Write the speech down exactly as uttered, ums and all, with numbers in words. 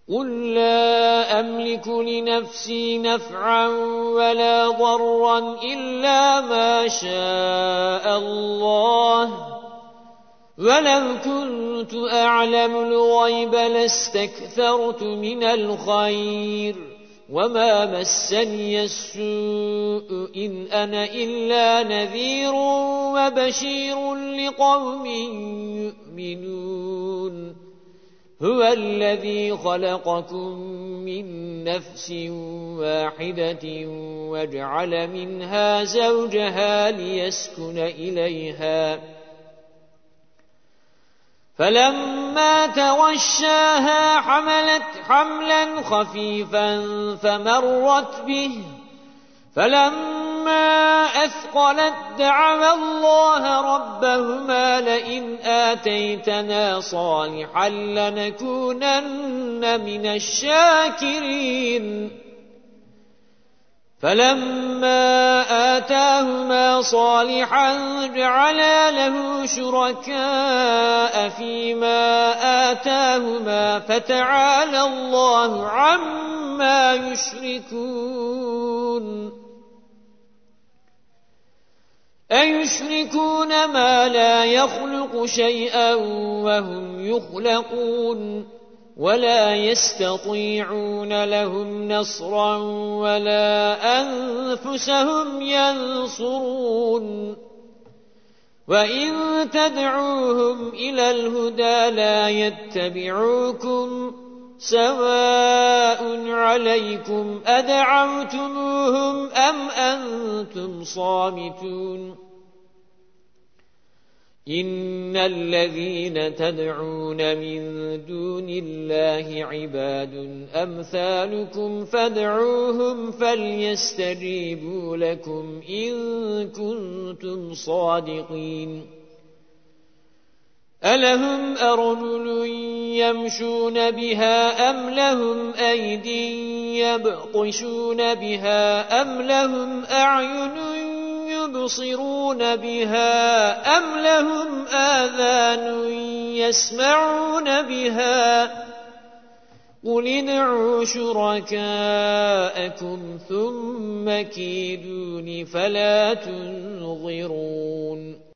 قل لا أملك لنفسي نفعا ولا ضرا إلا ما شاء الله ولو كنت أعلم الغيب لاستكثرت من الخير وما مسني السوء إن أنا إلا نذير وبشير لقوم يؤمنون هو الذي خلقكم من نفس واحدة وجعل منها زوجها ليسكن إليها فلما توشاها حملت حملا خفيفا فمرت به فلما أثقلت دعوا الله ربهما لئن آتيتنا صالحا لنكونن من الشاكرين فلما آتاهما صالحا جعلا له شركاء فيما آتاهما فتعالى الله عما يشركون أيشركون ما لا يخلق شيئا وهم يخلقون ولا يستطيعون لهم نصرا ولا أنفسهم ينصرون وإن تدعوهم إلى الهدى لا يتبعوكم سواء عليكم أدعوتموهم أم أنتم صامتون إن الذين تدعون من دون الله عباد أمثالكم فادعوهم فليستجيبوا لكم إن كنتم صادقين ألهم أرجل يمشون بها أم لهم أيد يبطشون بها أم لهم أعين يبصرون بها أم لهم آذان يسمعون بها قل ادعوا شركاءكم ثم كيدون فلا تنظرون